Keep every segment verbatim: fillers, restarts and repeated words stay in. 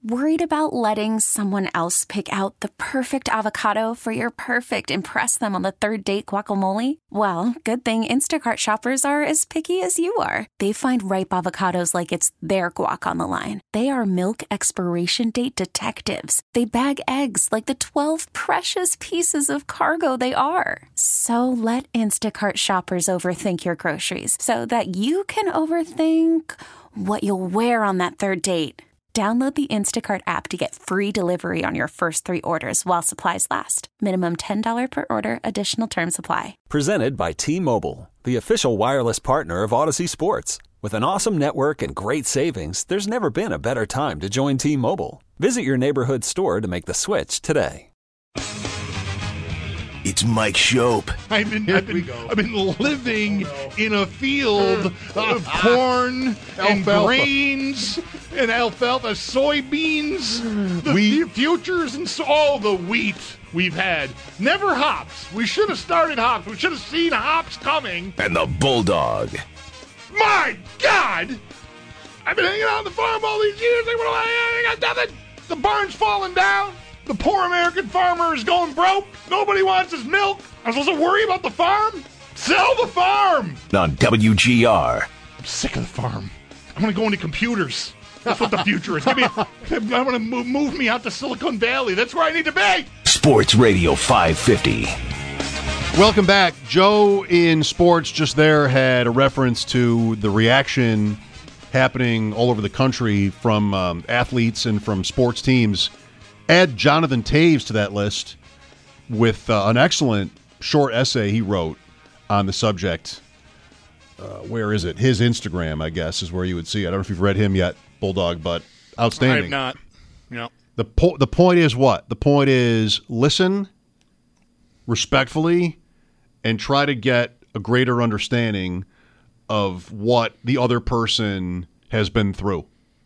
Worried about letting someone else pick out the perfect avocado for your perfect impress them on the third date guacamole? Well, good thing Instacart shoppers are as picky as you are. They find ripe avocados like it's their guac on the line. They are milk expiration date detectives. They bag eggs like the twelve precious pieces of cargo they are. So let Instacart shoppers overthink your groceries so that you can overthink what you'll wear on that third date. Download the Instacart app to get free delivery on your first three orders while supplies last. Minimum ten dollars per order. Additional terms apply. Presented by T-Mobile, the official wireless partner of Odyssey Sports. With an awesome network and great savings, there's never been a better time to join T-Mobile. Visit your neighborhood store to make the switch today. It's Mike Shope. I've been, I've been, I've been living oh, no. in a field of corn and grains and alfalfa, soybeans, the wheat. futures, and so, all the wheat we've had. Never hops. We should have started hops. We should have seen hops coming. And the Bulldog. My God! I've been hanging out on the farm all these years. I got nothing. The barn's falling down. The poor American farmer is going broke. Nobody wants his milk. I'm supposed to worry about the farm? Sell the farm! On W G R. I'm sick of the farm. I want to go into computers. That's what the future is. Give me, I want to move, move me out to Silicon Valley. That's where I need to be. Sports Radio five fifty. Welcome back. Joe in sports just there had a reference to the reaction happening all over the country from um, athletes and from sports teams. Add Jonathan Taves to that list with uh, an excellent short essay he wrote on the subject. Uh, where is it? His Instagram, I guess, is where you would see it. I don't know if you've read him yet, Bulldog, but outstanding. I have not. No. The, po- the point is what? The point is listen respectfully and try to get a greater understanding of what the other person has been through.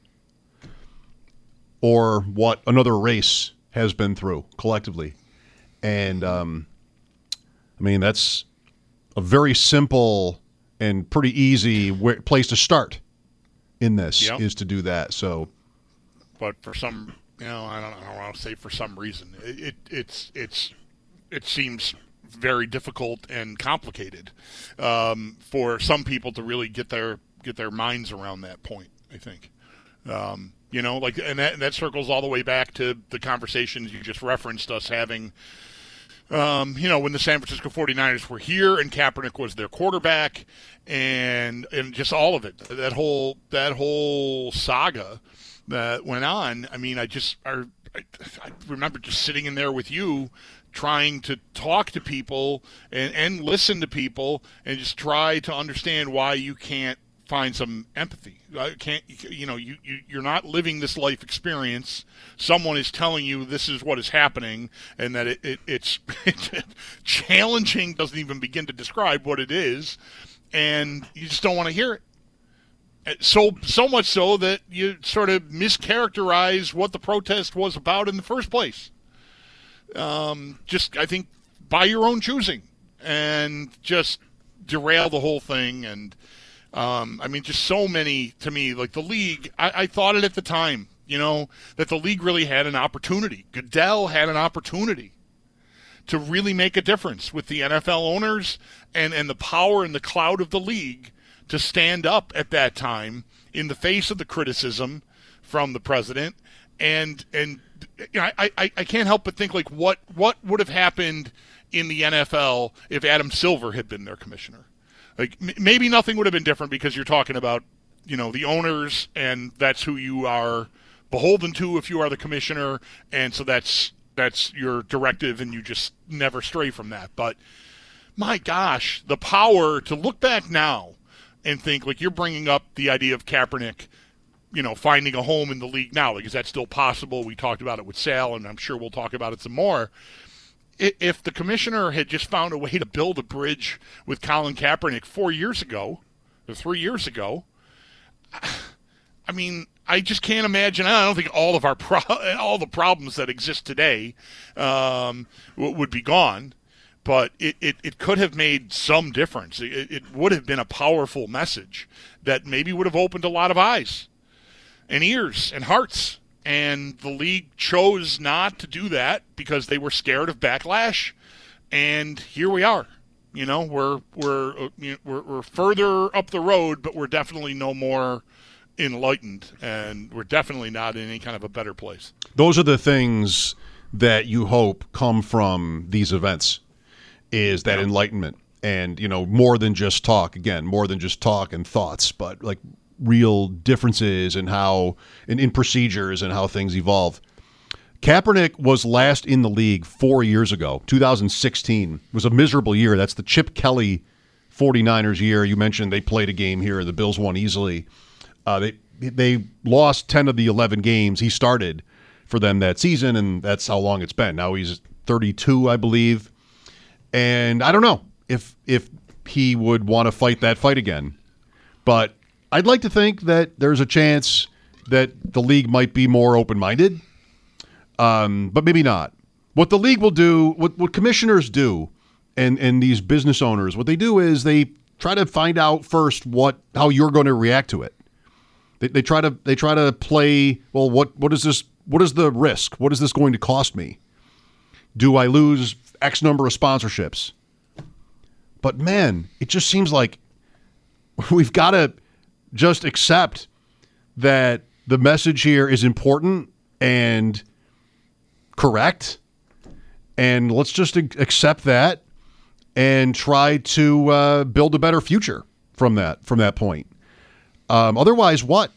Or what another race has been through collectively. And, um, I mean, that's a very simple and pretty easy w- place to start in this, yep. is to do that. So, But for some, you know, I don't, I don't want to say for some reason, it, it it's it's it seems very difficult and complicated um, for some people to really get their get their minds around that point, I think. Um You know, like, and that, and that circles all the way back to the conversations you just referenced us having, um, you know, when the San Francisco forty-niners were here and Kaepernick was their quarterback and and just all of it, that whole that whole saga that went on. I mean, I just I, I remember just sitting in there with you trying to talk to people and, and listen to people and just try to understand why you can't find some empathy. I can't, you know, you, you, you're not living this life experience. Someone is telling you this is what is happening and that it, it it's, it's challenging, doesn't even begin to describe what it is, and you just don't want to hear it. So, so much so that you sort of mischaracterize what the protest was about in the first place. Um, just, I think, by your own choosing, and just derail the whole thing. And Um, I mean, just so many, to me, like the league, I, I thought it at the time, you know, that the league really had an opportunity. Goodell had an opportunity to really make a difference with the N F L owners and, and the power and the clout of the league to stand up at that time in the face of the criticism from the president. And, and you know, I, I, I can't help but think, like, what, what would have happened in the N F L if Adam Silver had been their commissioner? Like, m- maybe nothing would have been different because you're talking about, you know, the owners, and that's who you are beholden to if you are the commissioner, and so that's that's your directive, and you just never stray from that. But, my gosh, the power to look back now and think, like, you're bringing up the idea of Kaepernick, you know, finding a home in the league now. Like, is that still possible? We talked about it with Sal, and I'm sure we'll talk about it some more. If the commissioner had just found a way to build a bridge with Colin Kaepernick four years ago, or three years ago, I mean, I just can't imagine. I don't think all of our pro- all the problems that exist today um, w- would be gone, but it, it, it could have made some difference. It, it would have been a powerful message that maybe would have opened a lot of eyes and ears and hearts. And the league chose not to do that because they were scared of backlash. And here we are. You know, we're we're we're, we're further up the road, but we're definitely no more enlightened, and we're definitely not in any kind of a better place. Those are the things that you hope come from these events, is that yeah. enlightenment. And, you know, more than just talk, again, more than just talk and thoughts, but like real differences in how, in, in procedures and how things evolve. Kaepernick was last in the league four years ago. two thousand sixteen it was a miserable year. That's the Chip Kelly 49ers year. You mentioned they played a game here. The Bills won easily. Uh, they they lost ten of the eleven games he started for them that season, and that's how long it's been. Now he's thirty-two, I believe. And I don't know if if he would want to fight that fight again. But I'd like to think that there's a chance that the league might be more open-minded. Um, but maybe not. What the league will do, what, what commissioners do, and, and these business owners, what they do is they try to find out first what how you're going to react to it. They, they try to they try to play. Well, what what is this? What is the risk? What is this going to cost me? Do I lose X number of sponsorships? But man, it just seems like we've got to just accept that the message here is important and correct, and let's just accept that and try to uh, build a better future from that from that point. Um, otherwise, what?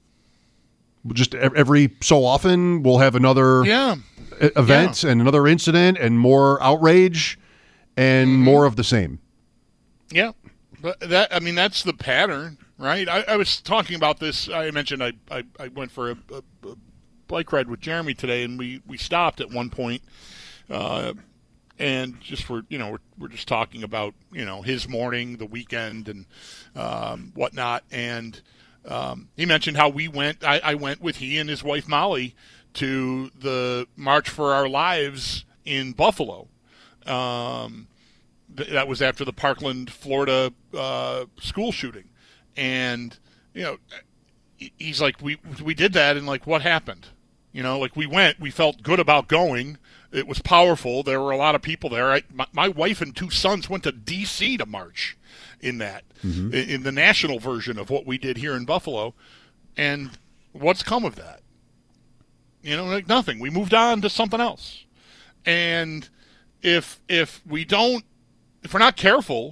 Just every so often we'll have another yeah. event yeah. and another incident and more outrage and mm-hmm. more of the same. Yeah, but that I mean that's the pattern, right? I, I was talking about this. I mentioned I I, I went for a, a, a bike ride with Jeremy today, and we, we stopped at one point, uh, and just were you know we're, we're just talking about you know his morning, the weekend, and um, whatnot. And um, he mentioned how we went. I, I went with he and his wife Molly to the March for Our Lives in Buffalo. Um, th- that was after the Parkland, Florida uh, school shooting, and you know he's like we we did that, and like what happened? You know, like we went, we felt good about going. It was powerful. There were a lot of people there. I, my, my wife and two sons went to D C to march in that, mm-hmm. in, in the national version of what we did here in Buffalo. And what's come of that? You know, like nothing. We moved on to something else. And if if we don't, if we're not careful,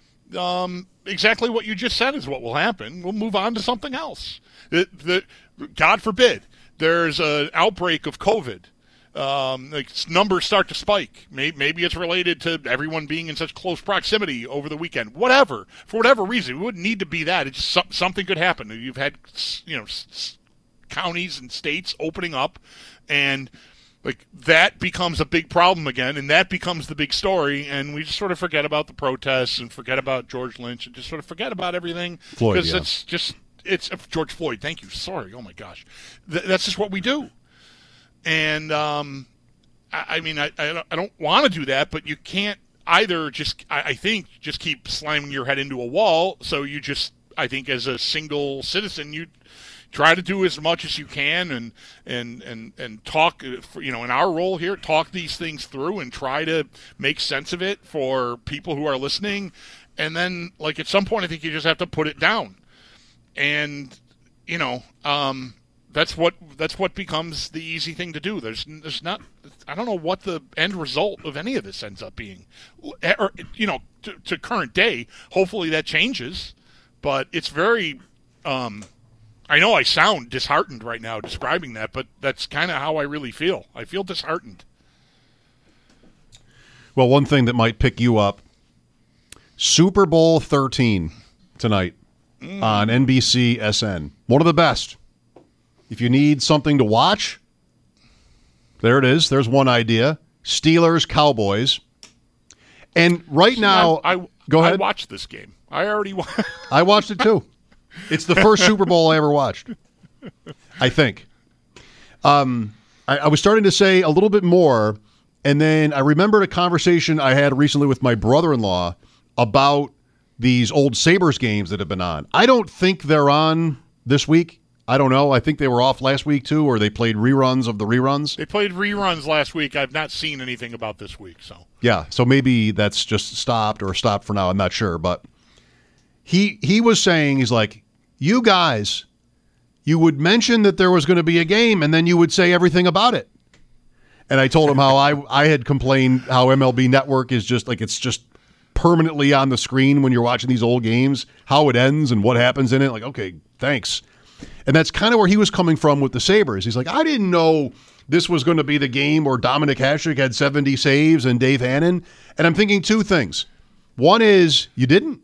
um, exactly what you just said is what will happen. We'll move on to something else. The, the, God forbid. There's an outbreak of COVID. Um, like numbers start to spike. Maybe, maybe it's related to everyone being in such close proximity over the weekend. Whatever, for whatever reason, it wouldn't need to be that. It's just something could happen. You've had, you know, counties and states opening up, and like that becomes a big problem again, and that becomes the big story, and we just sort of forget about the protests and forget about George Lynch and just sort of forget about everything because yeah. it's just. It's uh, George Floyd. Thank you. Sorry. Oh my gosh, Th- that's just what we do. And um, I, I mean, I, I don't, I don't want to do that, but you can't either. Just I, I think just keep slamming your head into a wall. So you just I think as a single citizen, you try to do as much as you can and and and and talk. You know, in our role here, talk these things through and try to make sense of it for people who are listening. And then, like at some point, I think you just have to put it down. And, you know, um, that's what that's what becomes the easy thing to do. There's there's not I don't know what the end result of any of this ends up being. Or, you know, to, to current day, hopefully that changes. But it's very um, I know I sound disheartened right now describing that, but that's kind of how I really feel. I feel disheartened. Well, one thing that might pick you up, Super Bowl thirteen tonight. Mm. On N B C S N. One of the best. If you need something to watch, there it is. There's one idea. Steelers, Cowboys. And right See, now, I, I, go ahead. I watched this game. I already watched I watched it too. It's the first Super Bowl I ever watched, I think. Um, I, I was starting to say a little bit more, and then I remembered a conversation I had recently with my brother-in-law about these old Sabres games that have been on. I don't think they're on this week. I don't know. I think they were off last week, too, or they played reruns of the reruns. They played reruns last week. I've not seen anything about this week. So Yeah, so maybe that's just stopped or stopped for now. I'm not sure. But he he was saying, he's like, you guys, you would mention that there was going to be a game, and then you would say everything about it. And I told him how I, I had complained how M L B Network is just like it's just permanently on the screen when you're watching these old games, how it ends and what happens in it. Like, okay, thanks. And that's kind of where he was coming from with the Sabres. He's like, I didn't know this was going to be the game where Dominic Hasek had seventy saves and Dave Hannon. And I'm thinking two things. One is, you didn't?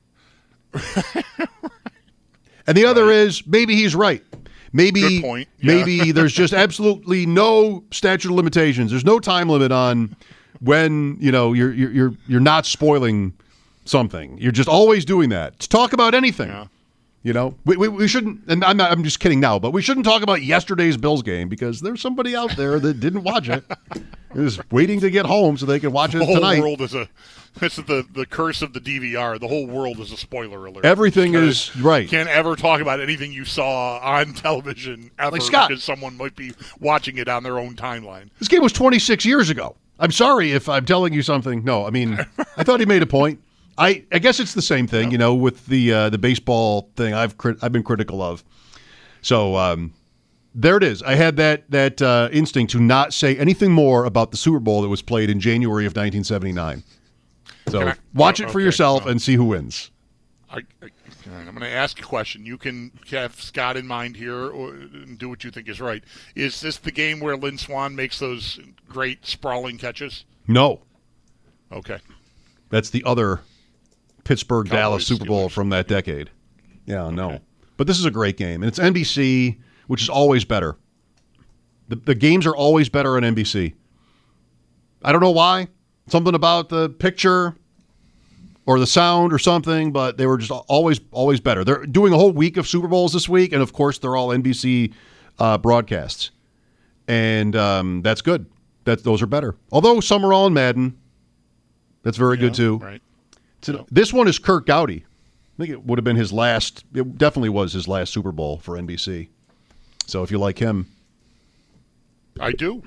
And the other right. is, maybe he's right. Maybe, Good point. Yeah. maybe there's just absolutely no statute of limitations. There's no time limit on when, you know, you're you're you're you're not spoiling something. You're just always doing that. To talk about anything. Yeah. You know, we, we we shouldn't, and I'm not, I'm just kidding now, but we shouldn't talk about yesterday's Bills game because there's somebody out there that didn't watch it. Is waiting to get home so they can watch it the whole tonight. world is a, it's the the curse of the D V R. The whole world is a spoiler alert. Everything is right. You can't ever talk about anything you saw on television ever Like Scott. because someone might be watching it on their own timeline. This game was twenty-six years ago. I'm sorry if I'm telling you something. No, I mean, I thought he made a point. I, I guess it's the same thing, you know, with the uh, the baseball thing I've crit- I've been critical of. So um, there it is. I had that that uh, instinct to not say anything more about the Super Bowl that was played in January of nineteen seventy-nine. So I, watch oh, it for okay, yourself no. and see who wins. I, I, I'm going to ask a question. You can have Scott in mind here or and do what you think is right. Is this the game where Lynn Swann makes those great sprawling catches? No. Okay. That's the other Pittsburgh Dallas Cowboys, Super Bowl Steelers. from that decade. Yeah, no. Okay. But this is a great game. And it's N B C, which is always better. The, the games are always better on N B C. I don't know why. Something about the picture or the sound or something, but they were just always, always better. They're doing a whole week of Super Bowls this week, and of course they're all N B C uh, broadcasts. And um, that's good. That, those are better. Although some are all in Madden. That's very Yeah, good too. Right. So this one is Kirk Gowdy. I think it would have been his last, it definitely was his last Super Bowl for N B C. So if you like him. I do.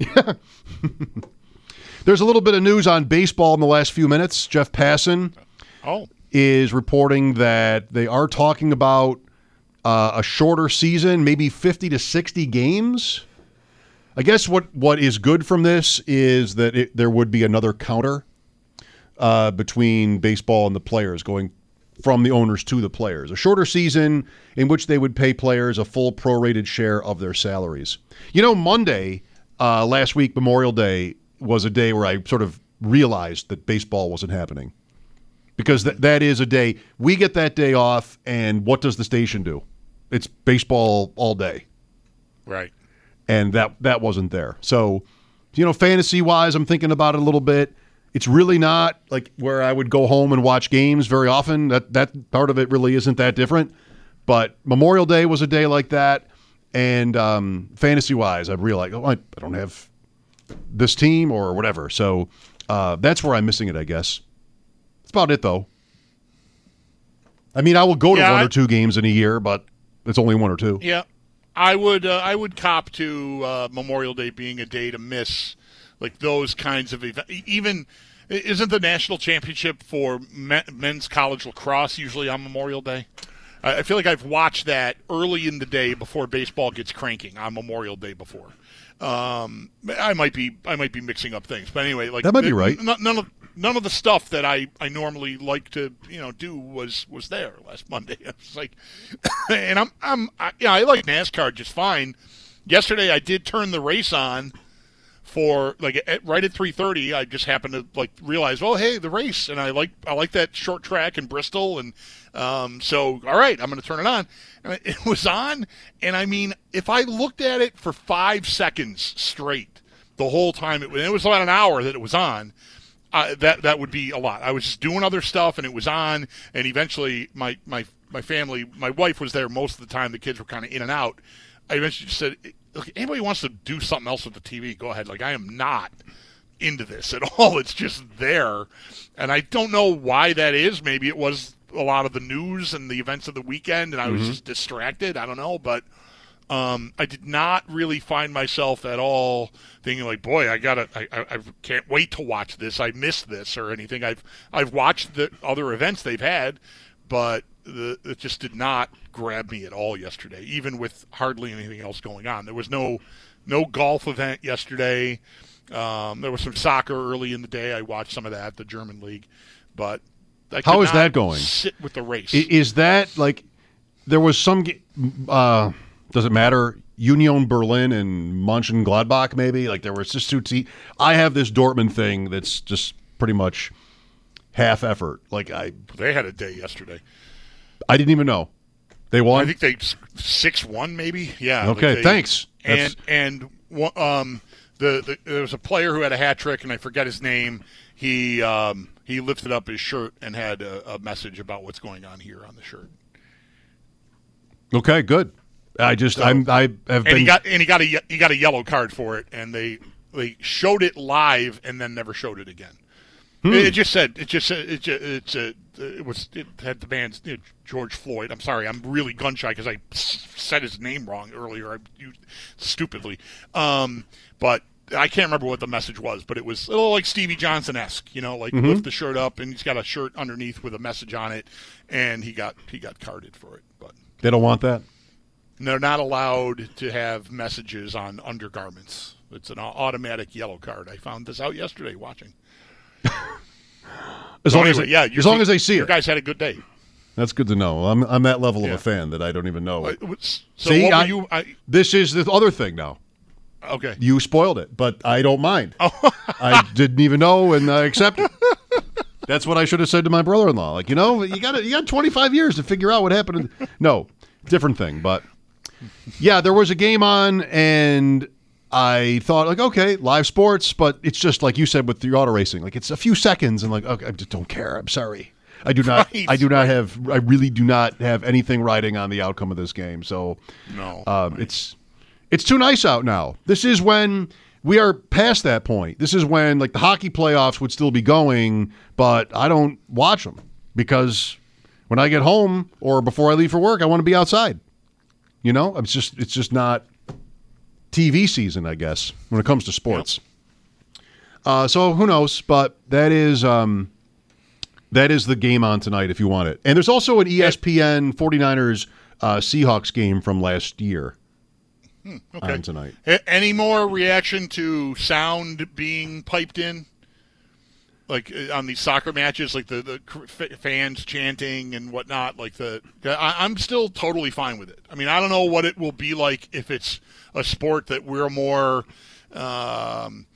There's a little bit of news on baseball in the last few minutes. Jeff Passan Oh. is reporting that they are talking about uh, a shorter season, maybe fifty to sixty games. I guess what, what is good from this is that it, there would be another counter uh, between baseball and the players, going from the owners to the players. A shorter season in which they would pay players a full prorated share of their salaries. You know, Monday, uh, last week, Memorial Day, was a day where I sort of realized that baseball wasn't happening. Because th- that is a day, we get that day off, and what does the station do? It's baseball all day. Right. And that that wasn't there. So, you know, fantasy-wise, I'm thinking about it a little bit. It's really not like where I would go home and watch games very often. That that part of it really isn't that different. But Memorial Day was a day like that. And um, fantasy-wise, I'd realize, oh, I, I don't have this team or whatever. So uh, that's where I'm missing it, I guess. That's about it, though. I mean, I will go to Yeah, one I- or two games in a year, but it's only one or two. Yeah. I would uh, I would cop to uh, Memorial Day being a day to miss, like those kinds of events. Even isn't the national championship for men, men's college lacrosse usually on Memorial Day? I I feel like I've watched that early in the day before baseball gets cranking on Memorial Day before. Um, I might be I might be mixing up things, but anyway, like That might be the- right. n- None of none of the stuff that I, I normally like to you know do was, was there last Monday. I was like, and I'm I'm I, yeah I like NASCAR just fine. Yesterday I did turn the race on for like at, right at three thirty. I just happened to like realize, oh hey, the race, and I like I like that short track in Bristol, and um, so all right, I'm going to turn it on. And it was on, and I mean, if I looked at it for five seconds straight the whole time, it, it was about an hour that it was on. Uh, that that would be a lot. I was just doing other stuff, and it was on. And eventually, my my my family, my wife was there most of the time. The kids were kind of in and out. I eventually just said, "Look, anybody wants to do something else with the T V, go ahead. Like I am not into this at all. It's just there, and I don't know why that is. Maybe it was a lot of the news and the events of the weekend, and I was mm-hmm. just distracted. I don't know, but um, I did not really find myself at all thinking like, boy, I gotta, I, I, I can't wait to watch this. I missed this or anything. I've I've watched the other events they've had, but the, it just did not grab me at all yesterday, even with hardly anything else going on. There was no no golf event yesterday. Um, there was some soccer early in the day. I watched some of that, the German league, but I could how is not that going? Sit with the race. Is that like there was some? Uh, does it matter? Union Berlin and Mönchengladbach, maybe like there was just two teams. I have this Dortmund thing that's just pretty much half effort. Like I, they had a day yesterday. I didn't even know they won. I think they six one maybe. Yeah. Okay. Like they, thanks. And that's... and um. The, the there was a player who had a hat trick, and I forget his name. He um, he lifted up his shirt and had a, a message about what's going on here on the shirt. Okay, good. I just so, I'm I have and been he got and he got a he got a yellow card for it, and they they showed it live and then never showed it again. Hmm. It, it just said it just said it just, it's a it was it had the band's you know, George Floyd. I'm sorry, I'm really gun shy because I said his name wrong earlier. I used stupidly. Um, But I can't remember what the message was, but it was a little like Stevie Johnson-esque, you know, like mm-hmm. lift the shirt up, and he's got a shirt underneath with a message on it, and he got he got carded for it. But they don't want that? They're not allowed to have messages on undergarments. It's an automatic yellow card. I found this out yesterday watching. as so long anyway, as, yeah, as long as they see your it. Your guys had a good day. That's good to know. I'm I'm that level yeah. of a fan that I don't even know. Uh, so see, what were I, you, I, this is the other thing now. Okay. You spoiled it, but I don't mind. Oh. I didn't even know, and I accept it. That's what I should have said to my brother-in-law. Like, you know, you got you got twenty-five years to figure out what happened. No, different thing. But, yeah, there was a game on, and I thought, like, okay, live sports, but it's just like you said with the auto racing. Like, it's a few seconds, and like, okay, I just don't care. I'm sorry. I do not. Right. I do not have. I really do not have anything riding on the outcome of this game. So, no, um, right. it's. It's too nice out now. This is when we are past that point. This is when like the hockey playoffs would still be going, but I don't watch them because when I get home or before I leave for work, I want to be outside. You know, it's just it's just not T V season, I guess, when it comes to sports. Yep. Uh, so who knows? But that is um, that is the game on tonight if you want it. And there's also an E S P N 49ers uh, Seahawks game from last year. Hmm, okay. On tonight. Any more reaction to sound being piped in, like on these soccer matches, like the, the fans chanting and whatnot? Like the, I, I'm still totally fine with it. I mean, I don't know what it will be like if it's a sport that we're more, um,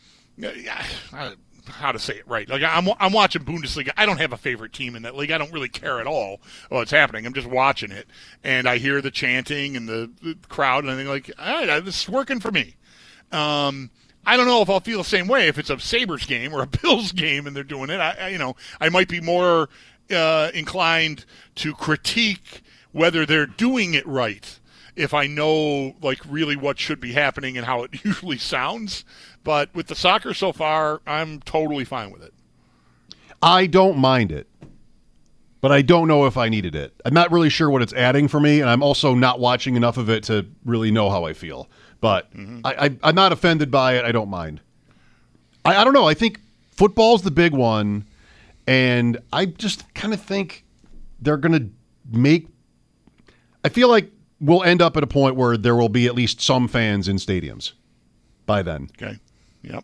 I, how to say it right. Like I'm, I'm watching Bundesliga. I don't have a favorite team in that league. I don't really care at all what's happening. I'm just watching it, and I hear the chanting and the, the crowd, and I think like, all right, this is working for me. Um, I don't know if I'll feel the same way if it's a Sabres game or a Bills game and they're doing it. I, I you know, I might be more uh, inclined to critique whether they're doing it right if I know like really what should be happening and how it usually sounds. But with the soccer so far, I'm totally fine with it. I don't mind it, but I don't know if I needed it. I'm not really sure what it's adding for me, and I'm also not watching enough of it to really know how I feel. But mm-hmm. I, I, I'm not offended by it. I don't mind. I, I don't know. I think football's the big one, and I just kind of think they're going to make – I feel like we'll end up at a point where there will be at least some fans in stadiums by then. Okay. Yep.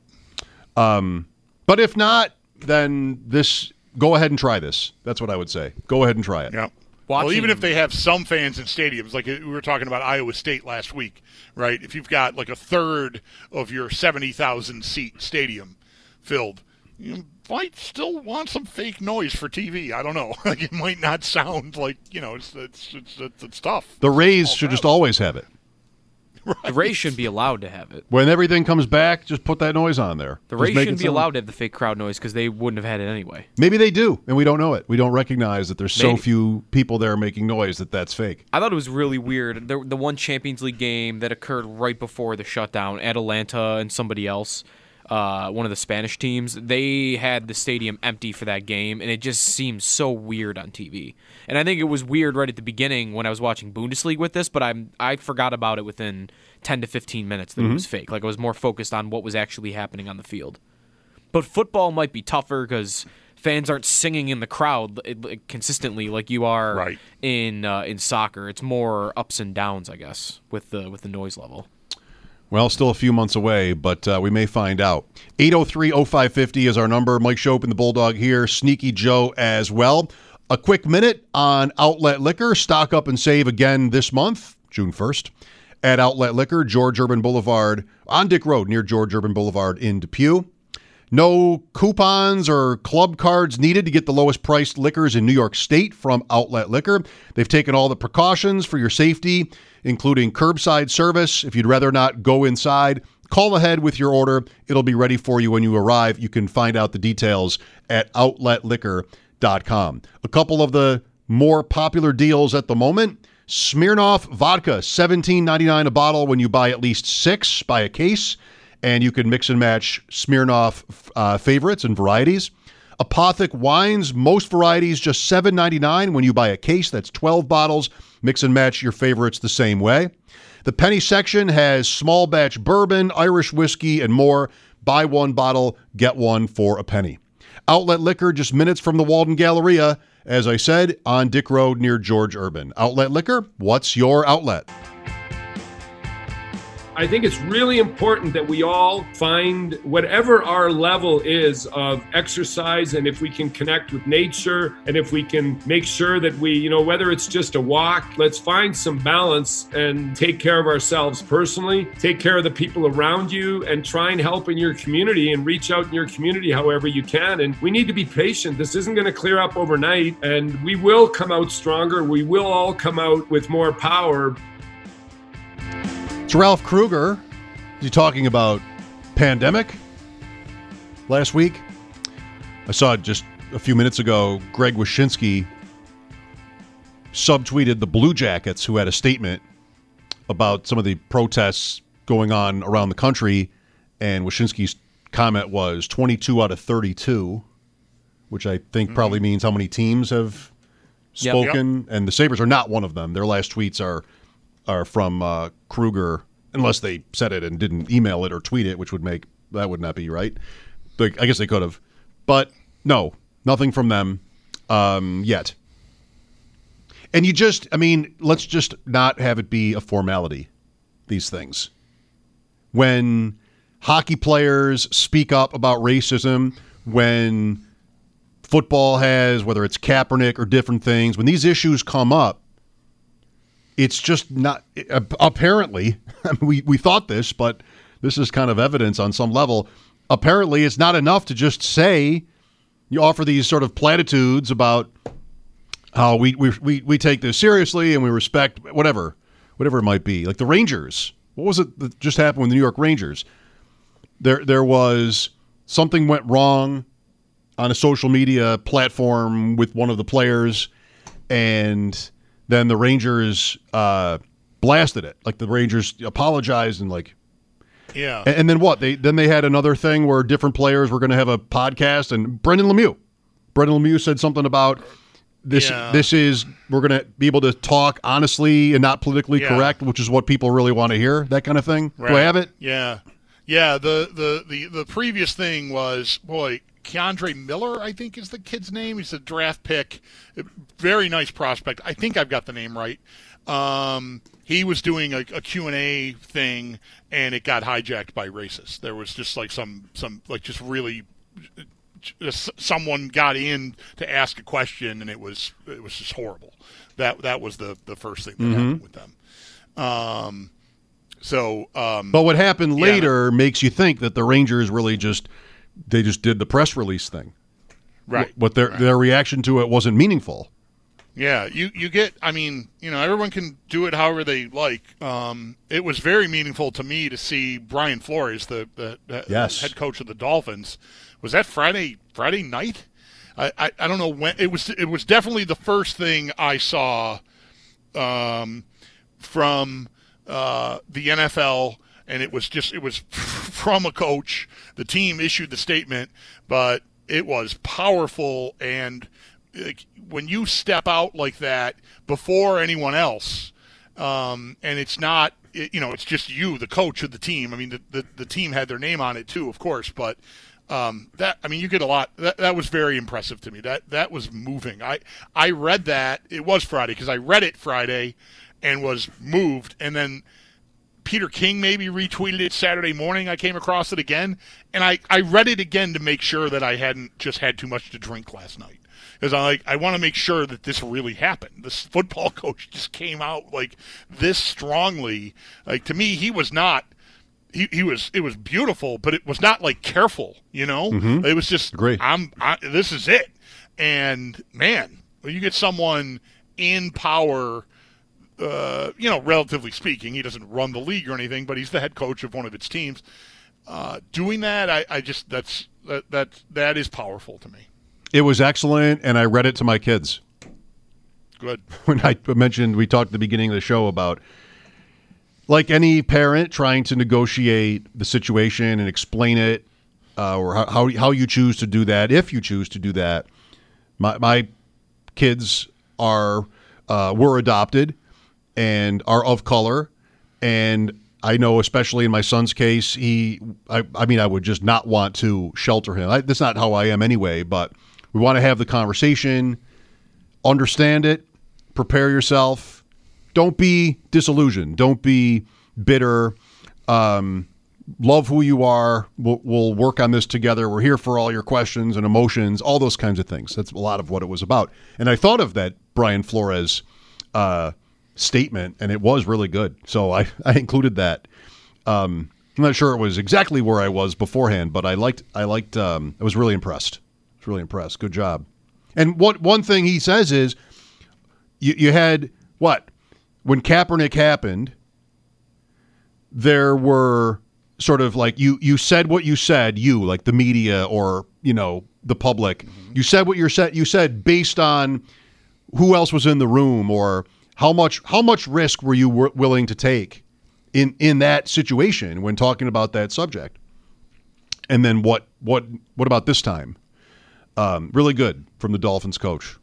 Um, but if not, then this go ahead and try this. That's what I would say. Go ahead and try it. Yep. Watching. Well, even if they have some fans in stadiums, like we were talking about Iowa State last week, right? If you've got like a third of your seventy thousand seat stadium filled, you might still want some fake noise for T V. I don't know. Like it might not sound like, you know, it's it's it's, it's, it's tough. The Rays should just always have it. Right. The Rays shouldn't be allowed to have it. When everything comes back, just put that noise on there. The Rays shouldn't be allowed to have the fake crowd noise because they wouldn't have had it anyway. Maybe they do, and we don't know it. We don't recognize that there's Maybe. so few people there making noise that that's fake. I thought it was really weird. The, the one Champions League game that occurred right before the shutdown, Atalanta and somebody else, uh, one of the Spanish teams. They had the stadium empty for that game, and it just seemed so weird on T V. And I think it was weird right at the beginning when I was watching Bundesliga with this, but I'm I forgot about it within ten to fifteen minutes that mm-hmm. it was fake. Like I was more focused on what was actually happening on the field. But football might be tougher because fans aren't singing in the crowd consistently like you are right. in uh, in soccer. It's more ups and downs, I guess, with the with the noise level. Well, still a few months away, but uh, we may find out. eight oh three oh five fifty is our number. Mike Shope and the Bulldog here. Sneaky Joe as well. A quick minute on Outlet Liquor. Stock up and save again this month, June first, at Outlet Liquor, George Urban Boulevard, on Dick Road, near George Urban Boulevard in Depew. No coupons or club cards needed to get the lowest priced liquors in New York State from Outlet Liquor. They've taken all the precautions for your safety, including curbside service. If you'd rather not go inside, call ahead with your order. It'll be ready for you when you arrive. You can find out the details at outlet liquor dot com. A couple of the more popular deals at the moment. Smirnoff Vodka, seventeen ninety-nine a bottle when you buy at least six, buy a case. And you can mix and match Smirnoff uh, favorites and varieties. Apothic Wines, most varieties just seven ninety-nine when you buy a case. That's twelve bottles. Mix and match your favorites the same way. The Penny section has small batch bourbon, Irish whiskey, and more. Buy one bottle, get one for a penny. Outlet Liquor, just minutes from the Walden Galleria, as I said, on Dick Road near George Urban. Outlet Liquor, what's your outlet? I think it's really important that we all find whatever our level is of exercise, and if we can connect with nature, and if we can make sure that we, you know, whether it's just a walk, let's find some balance and take care of ourselves personally, take care of the people around you, and try and help in your community and reach out in your community however you can. And we need to be patient. This isn't going to clear up overnight, and we will come out stronger. We will all come out with more power. It's Ralph Krueger. Is he talking about pandemic last week? I saw it just a few minutes ago. Greg Wyshynski subtweeted the Blue Jackets, who had a statement about some of the protests going on around the country, and Wyshynski's comment was twenty-two out of thirty-two, which I think mm-hmm. probably means how many teams have spoken, yep, yep. and the Sabres are not one of them. Their last tweets are are from uh, Krueger, unless they said it and didn't email it or tweet it, which would make, that would not be right. But I guess they could have. But no, nothing from them um, yet. And you just, I mean, let's just not have it be a formality, these things. When hockey players speak up about racism, when football has, whether it's Kaepernick or different things, when these issues come up, it's just not, apparently, I mean, we, we thought this, but this is kind of evidence on some level. Apparently, it's not enough to just say, you offer these sort of platitudes about how we, we, we, we take this seriously and we respect whatever, whatever it might be. Like the Rangers. What was it that just happened with the New York Rangers? There, there was something went wrong on a social media platform with one of the players, and then the Rangers uh, blasted it. Like the Rangers apologized and like, yeah. And, and then what? They then they had another thing where different players were going to have a podcast, and Brendan Lemieux, Brendan Lemieux said something about this. Yeah. This is we're going to be able to talk honestly and not politically yeah. correct, which is what people really want to hear. That kind of thing. Right. Do I have it? Yeah, yeah. The the the the previous thing was boy. Keandre Miller, I think is the kid's name. He's a draft pick. Very nice prospect. I think I've got the name right. Um, he was doing a, a Q and A thing, and it got hijacked by racists. There was just like some, some like just really just someone got in to ask a question, and it was it was just horrible. That that was the, the first thing that mm-hmm. happened with them. Um, so, um, but what happened yeah, later makes you think that the Rangers really just they just did the press release thing, right? But their right. their reaction to it wasn't meaningful. Yeah, you, you get, I mean, you know, everyone can do it however they like. Um, it was very meaningful to me to see Brian Flores, the, the, the yes. head coach of the Dolphins. Was that Friday Friday night? I, I, I don't know when. It was It was definitely the first thing I saw um, from uh, the N F L and it was just it was from a coach. The team issued the statement, but it was powerful. And like, when you step out like that before anyone else, um, and it's not, it, you know, it's just you, the coach of the team. I mean, the, the, the team had their name on it too, of course, but um, that, I mean, you get a lot. That, that was very impressive to me. That that was moving. I, I read that. It was Friday because I read it Friday and was moved, and then Peter King maybe retweeted it Saturday morning. I came across it again, and I, I read it again to make sure that I hadn't just had too much to drink last night. Because I like I want to make sure that this really happened. This football coach just came out like this strongly. Like, to me, he was not. He, he was. It was beautiful, but it was not like careful. You know, mm-hmm. It was just. Agree. I'm. I, this is it. And man, when you get someone in power. Uh, you know, relatively speaking, he doesn't run the league or anything, but he's the head coach of one of its teams. Uh, doing that, I, I just that's that that that is powerful to me. It was excellent, and I read it to my kids. Good. When I mentioned, we talked at the beginning of the show about, like any parent trying to negotiate the situation and explain it, uh, or how, how how you choose to do that, if you choose to do that. My my kids are uh, were adopted. And are of color, and I know, especially in my son's case, he, I, I mean, I would just not want to shelter him. I, that's not how I am anyway, but we want to have the conversation, understand it, prepare yourself. Don't be disillusioned. Don't be bitter. Um, love who you are. We'll, we'll work on this together. We're here for all your questions and emotions, all those kinds of things. That's a lot of what it was about. And I thought of that Brian Flores uh statement, and it was really good. So I, I included that. Um, I'm not sure it was exactly where I was beforehand, but I liked, I liked, um, I was really impressed. I was really impressed. Good job. And what, one thing he says is you, you had what, when Kaepernick happened, there were sort of like, you, you said what you said, you like the media or, you know, the public, mm-hmm. you said what you said, you said based on who else was in the room or How much how much risk were you w- willing to take in, in that situation when talking about that subject? And then what what what about this time? Um, really good from the Dolphins coach.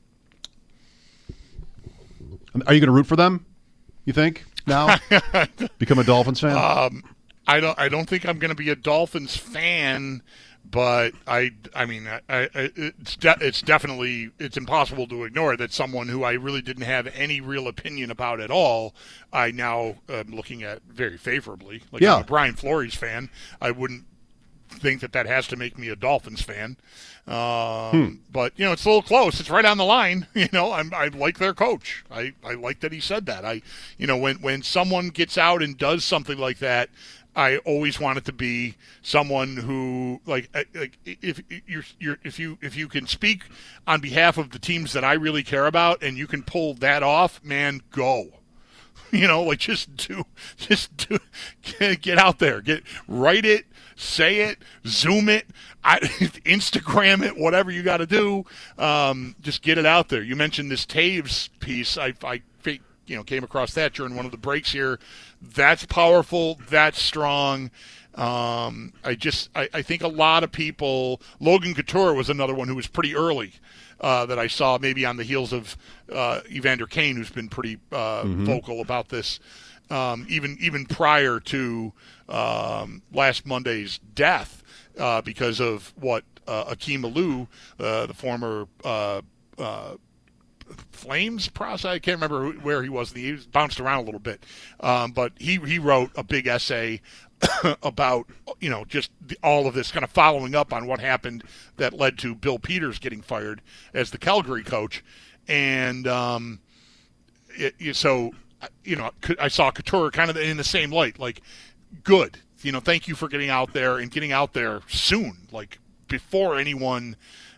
Are you going to root for them? You think now? Become a Dolphins fan? Um, I don't. I don't think I'm going to be a Dolphins fan. But I, I mean, I, I, it's de- it's definitely it's impossible to ignore that someone who I really didn't have any real opinion about at all, I now am looking at very favorably. Like, yeah. I'm a Brian Flores fan. I wouldn't think that that has to make me a Dolphins fan. Um, hmm. But you know, it's a little close. It's right on the line. You know, I'm, I like their coach. I, I like that he said that. I, you know, when when someone gets out and does something like that. I always want it to be someone who, like, like if you're, you're, if you if you can speak on behalf of the teams that I really care about, and you can pull that off, man, go. You know, like just do, just do, get out there, get write it, say it, Zoom it, I, Instagram it, whatever you got to do. Um, just get it out there. You mentioned this Taves piece. I, I, you know, came across that during one of the breaks here. That's powerful. That's strong. Um, I just, I, I think a lot of people. Logan Couture was another one who was pretty early. Uh, that I saw maybe on the heels of uh, Evander Kane, who's been pretty uh, mm-hmm. vocal about this, um, even even prior to um, last Monday's death, uh, because of what uh, Akeem Alou, uh, the former uh, uh, Flames process, I can't remember who, where he was. He was bounced around a little bit, um, but he he wrote a big essay about, you know, just the, all of this, kind of following up on what happened that led to Bill Peters getting fired as the Calgary coach. And um, it, it, so, you know, I saw Couture kind of in the same light, like, good, you know, thank you for getting out there and getting out there soon, like before anyone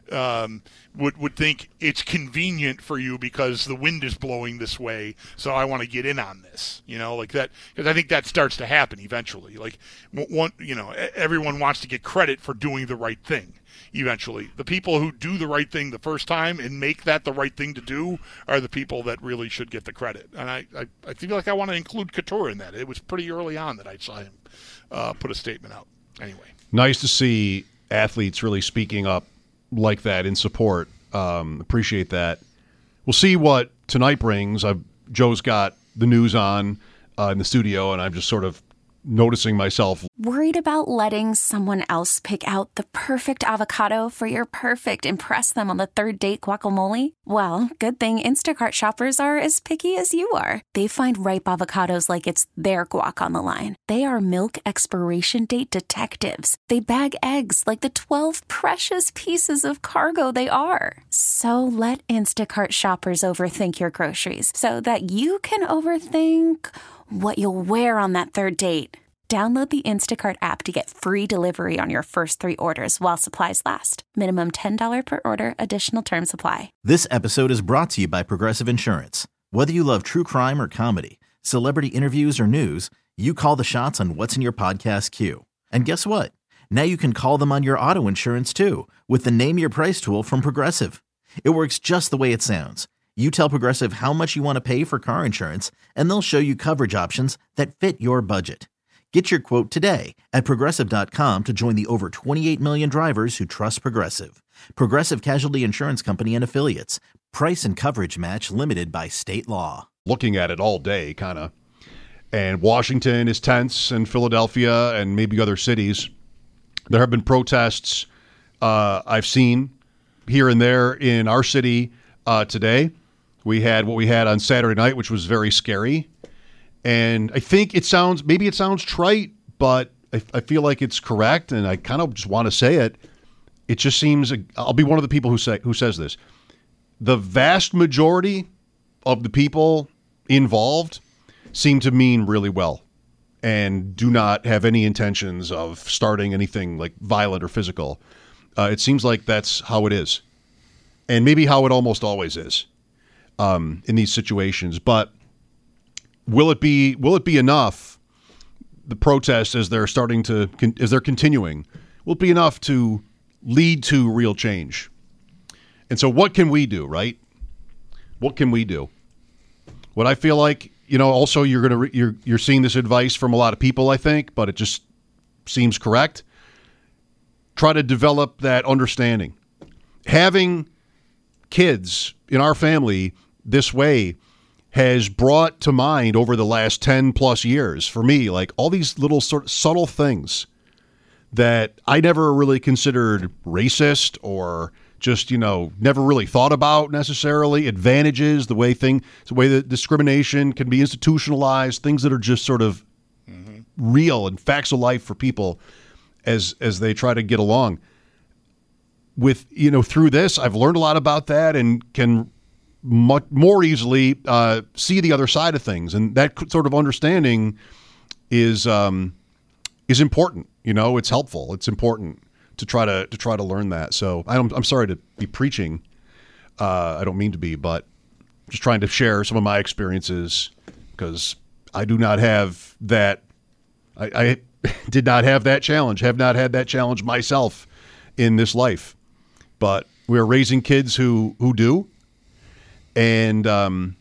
um, would would think it's convenient for you because the wind is blowing this way, so I want to get in on this. You know, like that, because I think that starts to happen eventually. Like one, you know, everyone wants to get credit for doing the right thing. Eventually, the people who do the right thing the first time and make that the right thing to do are the people that really should get the credit. And I, I, I feel like I want to include Couture in that. It was pretty early on that I saw him uh, put a statement out. Anyway, nice to see athletes really speaking up like that in support. Um, appreciate that. We'll see what tonight brings. I've, Joe's got the news on uh, in the studio, and I'm just sort of noticing myself. Worried about letting someone else pick out the perfect avocado for your perfect impress them on the third date guacamole? Well, good thing Instacart shoppers are as picky as you are. They find ripe avocados like it's their guac on the line. They are milk expiration date detectives. They bag eggs like the twelve precious pieces of cargo they are. So let Instacart shoppers overthink your groceries so that you can overthink what you'll wear on that third date. Download the Instacart app to get free delivery on your first three orders while supplies last. Minimum ten dollars per order. Additional terms apply. This episode is brought to you by Progressive Insurance. Whether you love true crime or comedy, celebrity interviews or news, you call the shots on what's in your podcast queue. And guess what? Now you can call them on your auto insurance too with the Name Your Price tool from Progressive. It works just the way it sounds. You tell Progressive how much you want to pay for car insurance, and they'll show you coverage options that fit your budget. Get your quote today at Progressive dot com to join the over twenty-eight million drivers who trust Progressive. Progressive Casualty Insurance Company and Affiliates. Price and coverage match limited by state law. Looking at it all day, kind of. And Washington is tense, and Philadelphia, and maybe other cities. There have been protests uh, I've seen here and there in our city uh, today. We had what we had on Saturday night, which was very scary. And I think it sounds, maybe it sounds trite, but I, I feel like it's correct, and I kind of just want to say it. It just seems, I'll be one of the people who say who says this. The vast majority of the people involved seem to mean really well and do not have any intentions of starting anything like violent or physical. Uh, it seems like that's how it is, and maybe how it almost always is. Um, in these situations, but will it be will it be enough? The protests, as they're starting to as they're continuing, will it be enough to lead to real change? And so, what can we do? Right? What can we do? What I feel like, you know, also you're gonna re- you're you're seeing this advice from a lot of people, I think, but it just seems correct. Try to develop that understanding. Having kids in our family this way has brought to mind over the last ten plus years for me, like all these little sort of subtle things that I never really considered racist or just, you know, never really thought about necessarily. Advantages, the way thing, the way that discrimination can be institutionalized, things that are just sort of mm-hmm. real and facts of life for people as as they try to get along. With, you know, through this, I've learned a lot about that and can much more easily uh, see the other side of things, and that sort of understanding is um, is important. You know, it's helpful. It's important to try to to try to learn that. So I don't, I'm sorry to be preaching. Uh, I don't mean to be, but just trying to share some of my experiences because I do not have that. I, I did not have that challenge. Have not had that challenge myself in this life, but we're raising kids who who do. And um,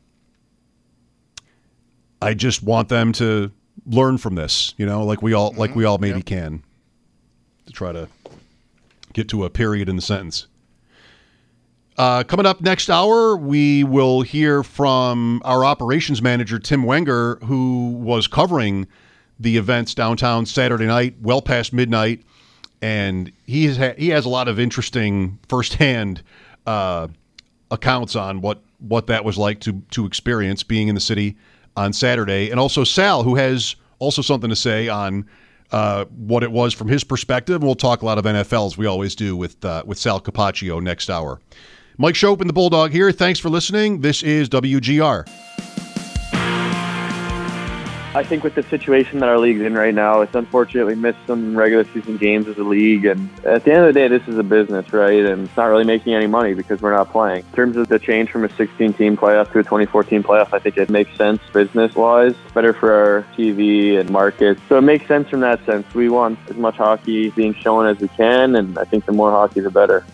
I just want them to learn from this, you know, like we all mm-hmm. like we all maybe yep. can, to try to get to a period in the sentence. Uh, coming up next hour, we will hear from our operations manager, Tim Wenger, who was covering the events downtown Saturday night, well past midnight, and he has ha- he has a lot of interesting firsthand uh accounts on what, what that was like to to experience being in the city on Saturday. And also Sal, who has also something to say on uh, what it was from his perspective. And we'll talk a lot of N F L, as we always do, with uh, with Sal Capaccio next hour. Mike Shope and the Bulldog here. Thanks for listening. This is W G R. I think with the situation that our league's in right now, it's unfortunate we missed some regular season games as a league. And at the end of the day, this is a business, right? And it's not really making any money because we're not playing. In terms of the change from a sixteen-team playoff to a twenty-four team playoff, I think it makes sense business-wise. It's better for our T V and markets. So it makes sense from that sense. We want as much hockey being shown as we can, and I think the more hockey, the better.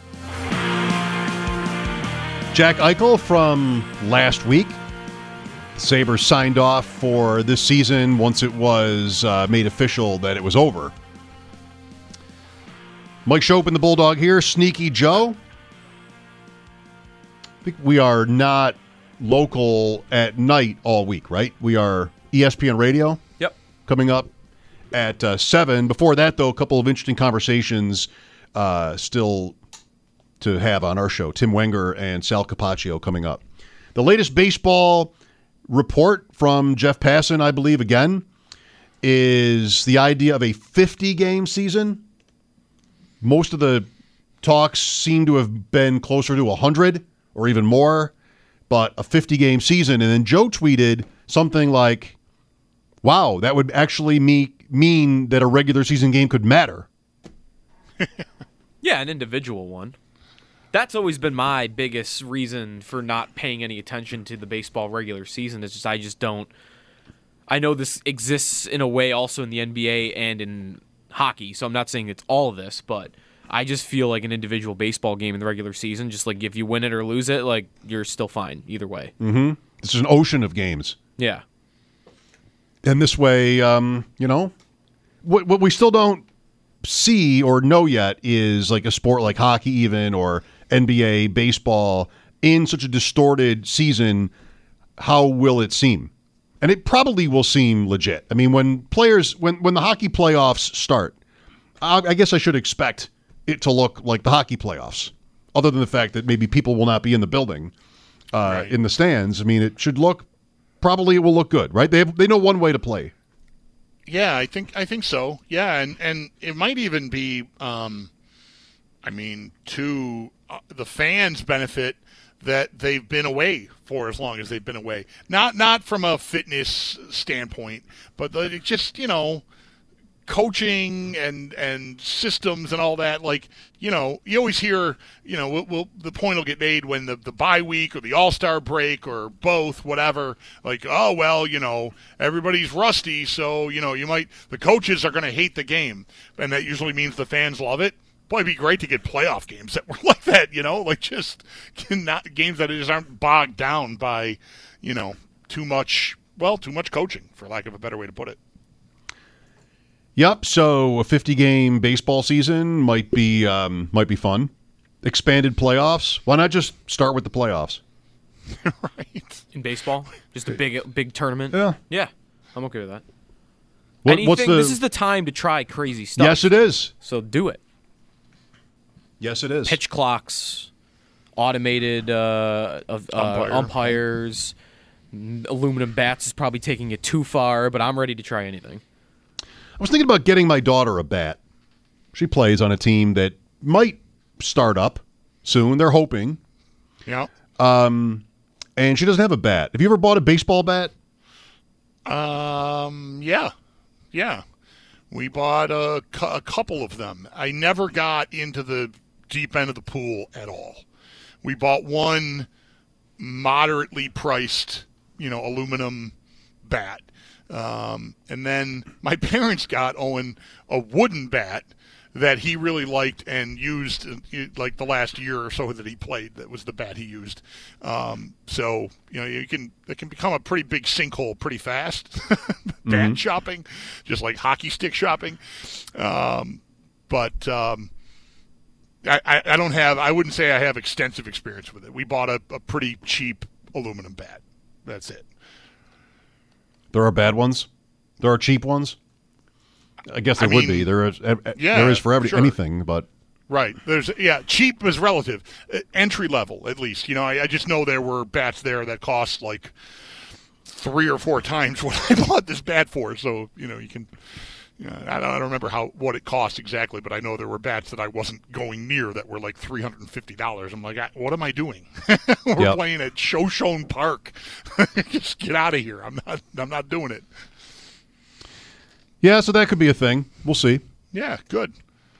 Jack Eichel from last week. Sabres signed off for this season once it was uh, made official that it was over. Mike Schopp and the Bulldog here. Sneaky Joe. I think we are not local at night all week, right? We are E S P N Radio. Yep. Coming up at uh, seven. Before that, though, a couple of interesting conversations uh, still to have on our show. Tim Wenger and Sal Capaccio coming up. The latest baseball report from Jeff Passan, I believe, again, is the idea of a fifty-game season. Most of the talks seem to have been closer to one hundred or even more, but a fifty-game season. And then Joe tweeted something like, wow, that would actually me- mean that a regular season game could matter. Yeah, an individual one. That's always been my biggest reason for not paying any attention to the baseball regular season. Is just I just don't. I know this exists in a way also in the N B A and in hockey, so I'm not saying it's all of this, but I just feel like an individual baseball game in the regular season, just like if you win it or lose it, like you're still fine either way. Mm-hmm. This is an ocean of games. Yeah. And this way, um, you know, what, what we still don't see or know yet is like a sport like hockey even or N B A, baseball, in such a distorted season, how will it seem? And it probably will seem legit. I mean, when players, when, when the hockey playoffs start, I, I guess I should expect it to look like the hockey playoffs, other than the fact that maybe people will not be in the building, uh, right. in the stands. I mean, it should look, probably it will look good, right? They have, they know one way to play. Yeah, I think I think so. Yeah, and, and it might even be, um, I mean, to uh, the fans' benefit that they've been away for as long as they've been away. Not not from a fitness standpoint, but the, just, you know, coaching and and systems and all that. Like, you know, you always hear, you know, we'll, we'll, the point will get made when the, the bye week or the all-star break or both, whatever, like, oh, well, you know, everybody's rusty, so, you know, you might, the coaches are going to hate the game, and that usually means the fans love it. Boy, it'd be great to get playoff games that were like that, you know, like just not games that just aren't bogged down by, you know, too much, well, too much coaching, for lack of a better way to put it. Yep. So a fifty-game baseball season might be um, might be fun. Expanded playoffs. Why not just start with the playoffs? Right. In baseball, just a big big tournament. Yeah. Yeah, I'm okay with that. What, Anything. what's the... This is the time to try crazy stuff. Yes, it is. So do it. Yes, it is. Pitch clocks, automated uh, of, uh, Umpire. umpires, aluminum bats is probably taking it too far, but I'm ready to try anything. I was thinking about getting my daughter a bat. She plays on a team that might start up soon. They're hoping. Yeah. Um, and she doesn't have a bat. Have you ever bought a baseball bat? Um. Yeah. Yeah. We bought a, cu- a couple of them. I never got into the deep end of the pool at all. We bought one moderately priced, you know, aluminum bat. Um, and then my parents got Owen a wooden bat that he really liked and used uh, like the last year or so that he played. That was the bat he used. Um, so, you know, you can it can become a pretty big sinkhole pretty fast. Bat Mm-hmm. shopping, just like hockey stick shopping. Um, but um, I, I, I don't have, I wouldn't say I have extensive experience with it. We bought a, a pretty cheap aluminum bat. That's it. There are bad ones. There are cheap ones. I guess there I would mean, be. There is. yeah, there is for every, sure. anything, but right. There's yeah. Cheap is relative. Uh, entry level, at least. You know, I, I just know there were bats there that cost like three or four times what I bought this bat for. So you know, you can. You know, I, don't, I don't remember how what it cost exactly, but I know there were bats that I wasn't going near that were like three hundred and fifty dollars. I'm like, I, what am I doing? We're Yep. playing at Shoshone Park. Just get out of here. I'm not. I'm not doing it. Yeah, so that could be a thing. We'll see. Yeah, good.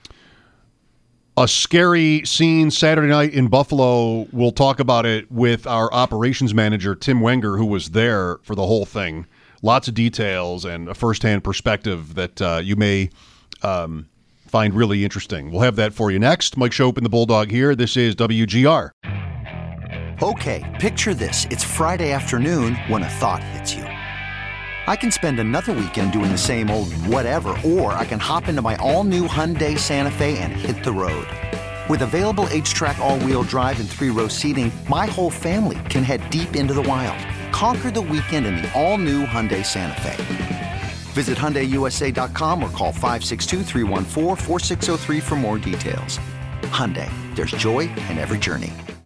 A scary scene Saturday night in Buffalo. We'll talk about it with our operations manager, Tim Wenger, who was there for the whole thing. Lots of details and a firsthand perspective that uh, you may um, find really interesting. We'll have that for you next. Mike Schopp and the Bulldog here. This is W G R. Okay, picture this. It's Friday afternoon when a thought hits you. I can spend another weekend doing the same old whatever, or I can hop into my all-new Hyundai Santa Fe and hit the road. With available H-Track all-wheel drive and three-row seating, my whole family can head deep into the wild. Conquer the weekend in the all-new Hyundai Santa Fe. Visit Hyundai U S A dot com or call five six two, three one four, four six zero three for more details. Hyundai, there's joy in every journey.